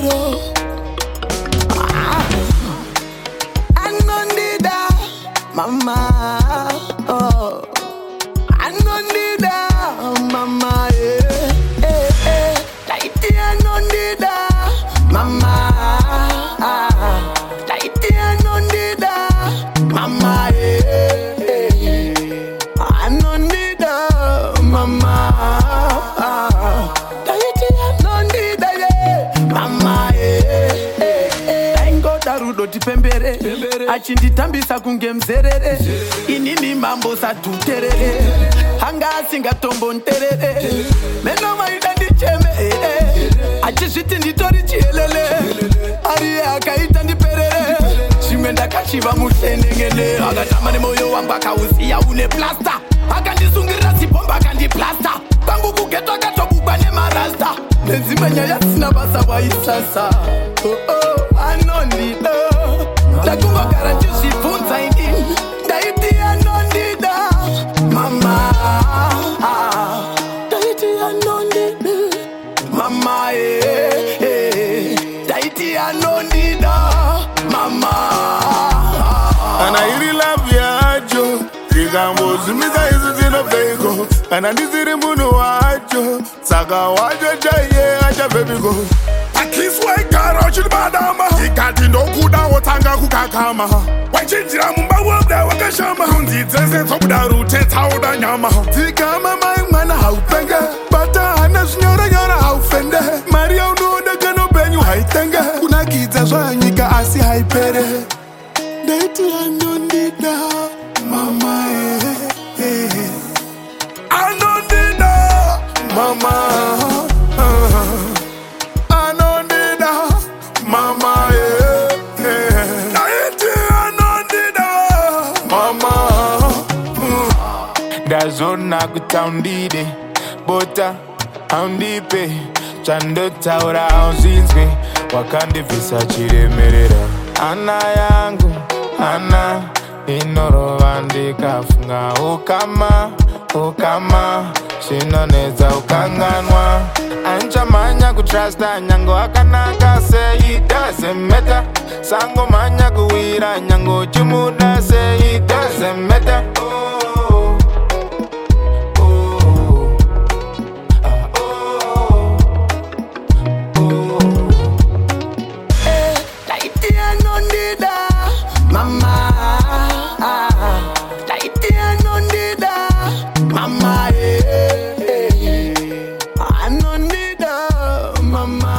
Darudo. I don't need that, mama. Oh, I don't need that, mama. Tighty, I don't need that, mama. Tighty, I don't need that, mama. I don't need that, mama. Tighty, I don't need that, mama. Tango Darudo tipembere, achinditambisa kunge mzerere. Inini mambo satuterere, hanga singatombo nterere. Meno maida ndicheme, achishiti nditori chielele. Ari akaita ndiperere, shimenda kashiva mushenengele. Agatamane moyo wangu akausia une plasta. Akandisungira sipomba akandiplasta. Pangu kugeto akatobukwa nemarasta. Nenzimenya yasina basa waisasa. Oh oh, anondida. Lakumba garanti shifunza indi. Daiti anondida. Mama. Daiti anondida. Mama Daiti anondida. Mama. And I really love you, Kigambo Zumiza is in a vehicle. And I did it in Munuajo. Saga Waja Jay, Aja baby go. I kiss white car out to the Badama. He can't no good down what Tanga Kukakama. Why change Ramumba work there? Wakashama. Hundi Zens of the route, how the Yama. Tikama, my man, how Panga. But Anna's Yara, how Fender. Mario no, the Gano Benu, I Tanga. Unakita Zanika, I see I pere. Daiti anondida, mama. Anondida, mama. Anondida, mama. Daiti anondida, mama. Da zona kutandide, bota, andipe, chando taura auzinzwe, wakande visa chiremerera. Ana yangu, Ana inoro andika funga ukama shinoneza ukanganwa anja manya kutrasta nyango akanaka say it doesn't matter sango manya kuwira nyango chumuda say it doesn't matter. Mama, Tighty, I don't need that, mama. I don't need that, mama.